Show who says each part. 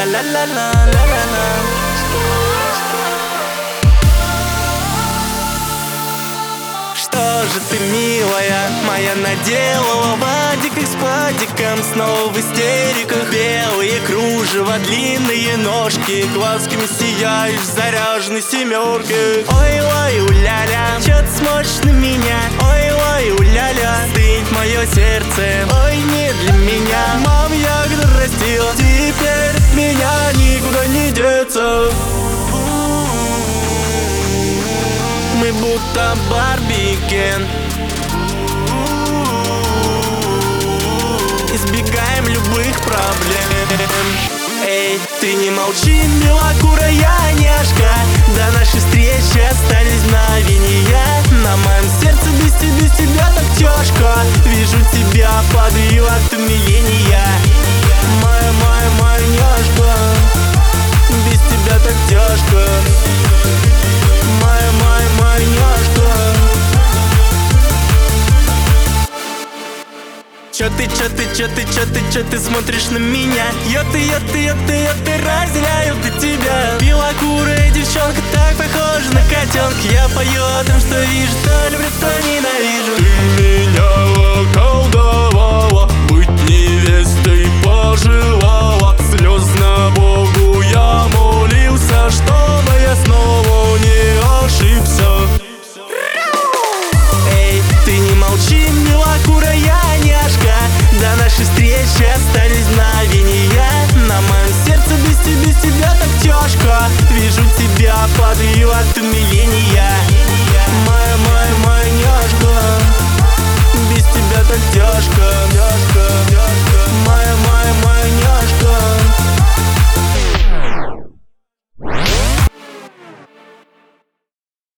Speaker 1: ла-ла-ла-ла-ла-ла-ла. Что же ты, милая моя, наделала? Вадик с падиком, снова в истериках. Белые кружева, длинные ножки, глазками сияешь, заряженной семеркой. Ой-ой, уля-ля, чё ты смотришь на меня? Ой-ой, уля-ля, стынет мое сердце. Ой, не для меня. Мам, ягода растила, теперь от меня никуда не деться. Мы будто Барби и Кен, избегаем любых проблем. Эй, ты не молчи, белокурая няшка, до нашей встречи остались мгновения. На моем сердце без тебя так тяжко. Вижу тебя под вилотомиления. Моя няшка, без тебя так тяжко. Моя няшка. Чё ты смотришь на меня? Я ты разделяю для тебя. Белокурая девчонка так похожа на котенка. Я пою о том, что вижу, то люблю, то ненавижу.
Speaker 2: Ты меня околдовала, быть невестой пожелала. Слезно Богу я молился, чтобы я снова не ошибся.
Speaker 1: Эй, ты не молчи, белокурая няшка, до нашей встречи остались мгновения. На моем сердце без тебя так тяжко. Вижу тебя под вилотомиления.